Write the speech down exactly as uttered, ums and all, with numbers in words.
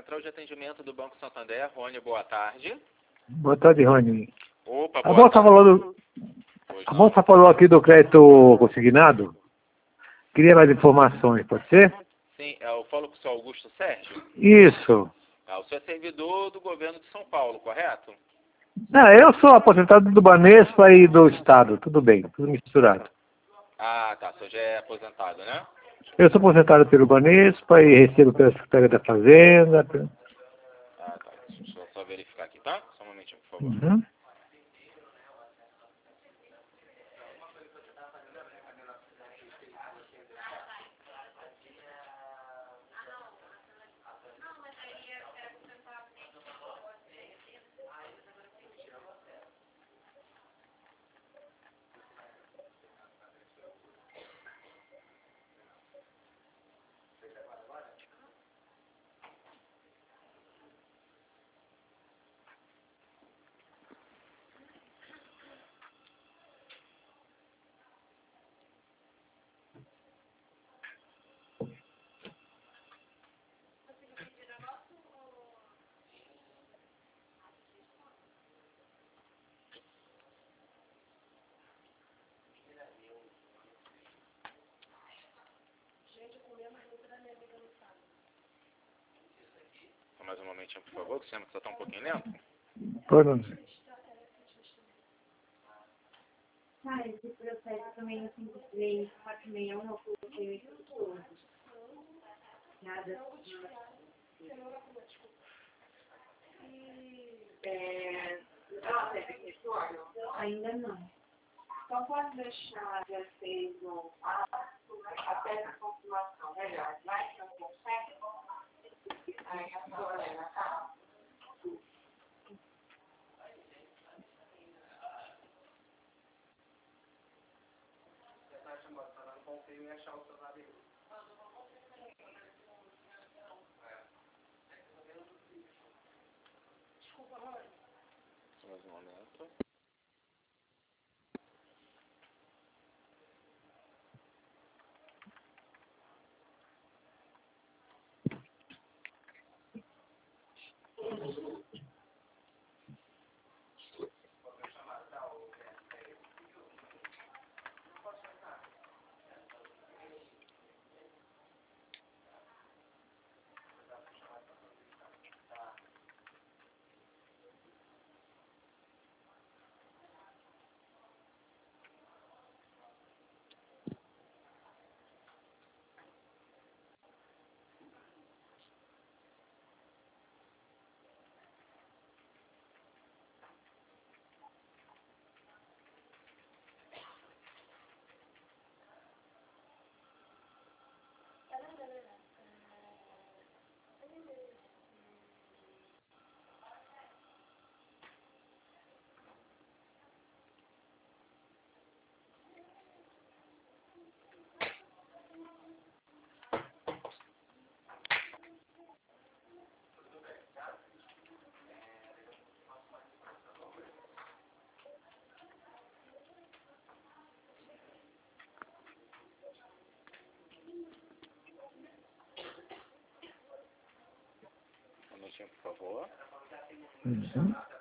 Central de Atendimento do Banco Santander. Rony, boa tarde. Boa tarde, Rony. Opa, A boa moça tarde. falou do, Pois a não. moça falou aqui do crédito consignado. Queria mais informações, pode ser? Sim, eu falo com o senhor Augusto Sérgio. Isso. Ah, o senhor é servidor do governo de São Paulo, correto? Não, eu sou aposentado do Banespa e do Estado. Tudo bem, tudo misturado. Ah, tá. O senhor já é aposentado, né? Eu sou aposentado pelo Banespa e recebo pela Secretaria da Fazenda. Ah, tá. Deixa eu só verificar aqui, tá? Só um momentinho, por favor. Uhum. Só mais um momentinho, por favor, que o sistema só tá um pouquinho lento. Pois não. Ah, esse processo também no cinco três, quatro seis um, eu coloquei tudo. Nada. É... Ah, teve retorno? Ainda não. Só pode deixar já fez um passo até a confirmação, melhor. Vai que não consegue. Aí a problema, tá? Só mais um momento. Um momentinho, por favor. Uhum.